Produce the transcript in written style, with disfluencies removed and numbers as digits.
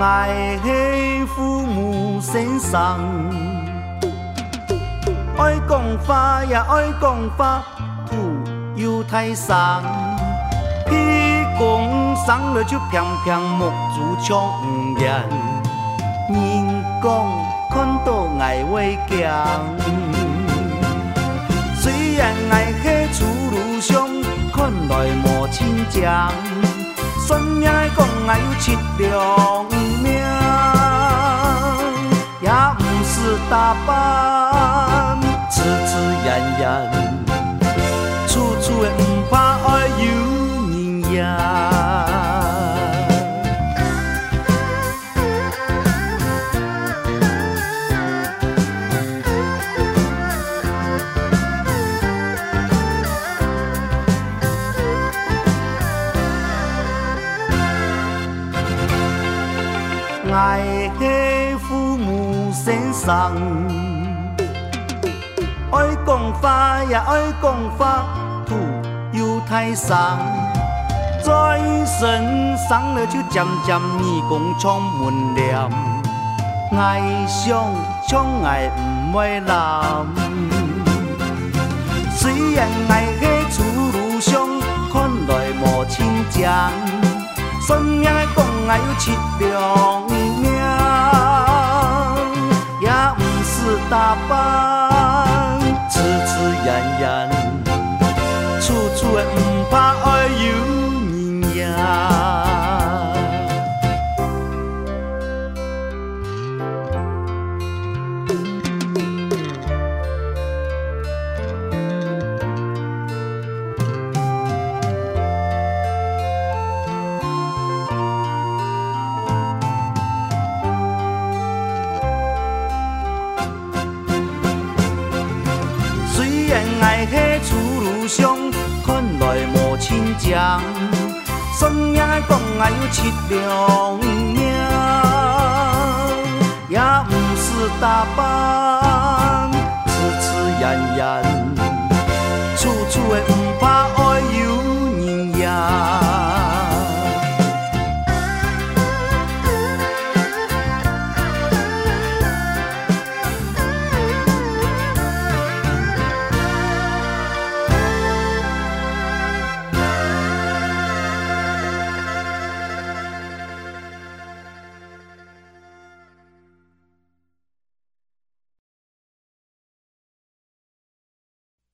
爱的父母身上，爱讲法也爱讲法，土又太上，屁讲上了就偏偏木主唱唔严，人讲看到爱会强，虽然爱的出路上看来无亲情。算命讲爱有七良命，也不是大班，痴痴怨怨，处处的不怕爱有人赢。爱的父母身上，爱讲法也爱讲法，土又太上，在身上了就渐渐耳讲充满念，爱上宠爱不会难，虽然爱的出路上看来无亲情。算命讲爱有七良命，也不是大班，痴痴怨怨，处处的不怕爱有人赢。爱的出路上看来无亲情，算命讲爱有七良命，也不是大班，痴痴怨怨，处处的不怕爱有